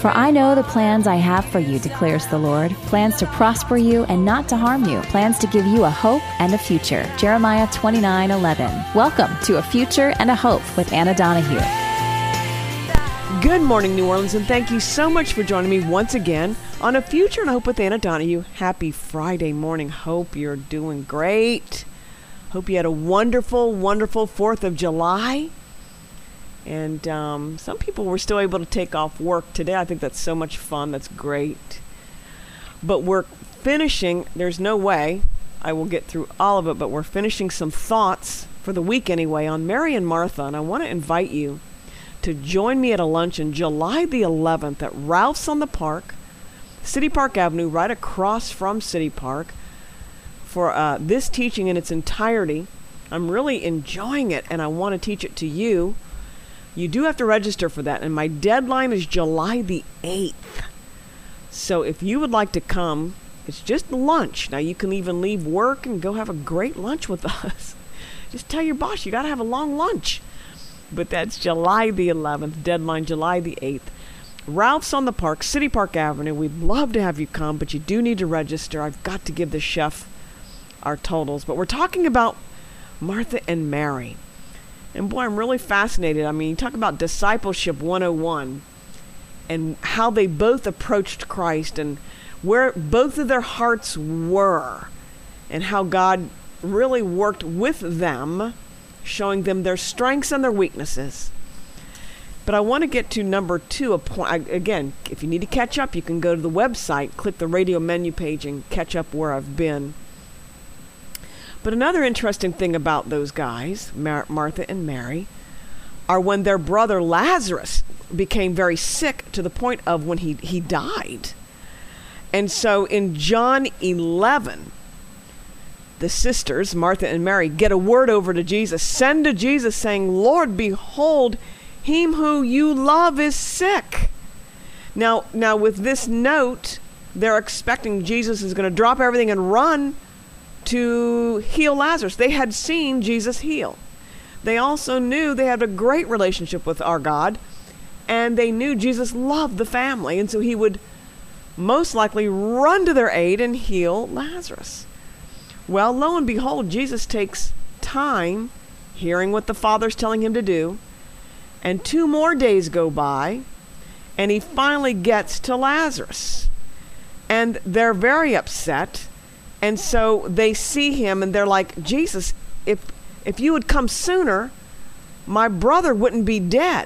For I know the plans I have for you, declares the Lord, plans to prosper you and not to harm you, plans to give you a hope and a future. Jeremiah 29:11. Welcome to A Future and a Hope with Anna Donahue. Good morning, New Orleans, and thank you so much for joining me once again on A Future and a Hope with Anna Donahue. Happy Friday morning. Hope you're doing great. Hope you had a wonderful, wonderful 4th of July. And some people were still able to take off work today. I think that's so much fun. That's great. But we're finishing, there's no way I will get through all of it, but we're finishing some thoughts for the week anyway on Mary and Martha. And I want to invite you to join me at a luncheon July the 11th at Ralph's on the Park, City Park Avenue, right across from City Park, for this teaching in its entirety. I'm really enjoying it, and I want to teach it to you. You do have to register for that, and my deadline is July the 8th. So if you would like to come, it's just lunch. Now, you can even leave work and go have a great lunch with us. Just tell your boss you got to have a long lunch. But that's July the 11th, deadline July the 8th. Ralph's on the Park, City Park Avenue. We'd love to have you come, but you do need to register. I've got to give the chef our totals. But we're talking about Martha and Mary. And boy, I'm really fascinated. I mean, you talk about discipleship 101 and how they both approached Christ and where both of their hearts were and how God really worked with them, showing them their strengths and their weaknesses. But I want to get to number 2. Again, if you need to catch up, you can go to the website, click the radio menu page, and catch up where I've been. But another interesting thing about those guys, Martha and Mary, are when their brother Lazarus became very sick to the point of when he died. And so in John 11, the sisters, Martha and Mary, get a word over to Jesus, send to Jesus saying, "Lord, behold, him who you love is sick." Now with this note, they're expecting Jesus is going to drop everything and run to heal Lazarus. They had seen Jesus heal. They also knew they had a great relationship with our God, and they knew Jesus loved the family, and so he would most likely run to their aid and heal Lazarus. Well, lo and behold, Jesus takes time hearing what the Father's telling him to do, and 2 more days go by, and he finally gets to Lazarus. And they're very upset. And so they see him and they're like, "Jesus, if you had come sooner, my brother wouldn't be dead."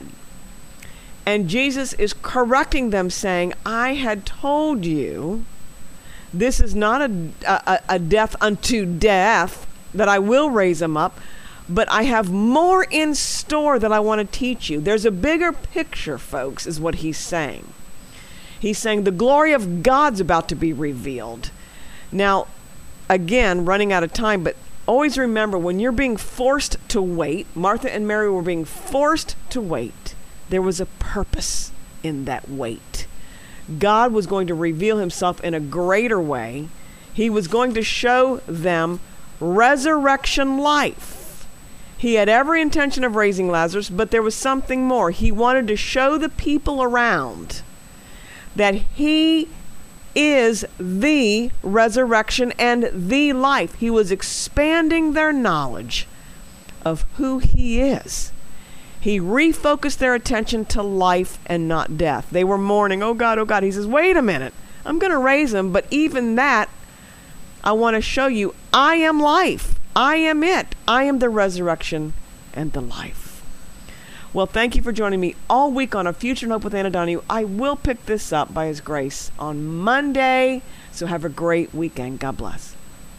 And Jesus is correcting them, saying, "I had told you this is not a death unto death, that I will raise him up, but I have more in store that I want to teach you." There's a bigger picture, folks, is what he's saying. He's saying the glory of God's about to be revealed. Now, again, running out of time, but always remember, when you're being forced to wait, Martha and Mary were being forced to wait, there was a purpose in that wait. God was going to reveal himself in a greater way. He was going to show them resurrection life. He had every intention of raising Lazarus, but there was something more. He wanted to show the people around that he is the resurrection and the life. He was expanding their knowledge of who he is. He refocused their attention to life and not death. They were mourning, "Oh God, oh God." He says, "Wait a minute. I'm going to raise him, but even that, I want to show you I am life. I am it. I am the resurrection and the life." Well, thank you for joining me all week on A Future and Hope with Anna Donahue. I will pick this up by his grace on Monday. So have a great weekend. God bless.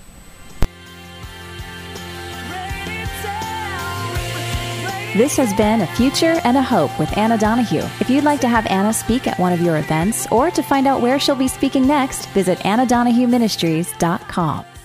This has been A Future and a Hope with Anna Donahue. If you'd like to have Anna speak at one of your events or to find out where she'll be speaking next, visit AnnaDonahueMinistries.com.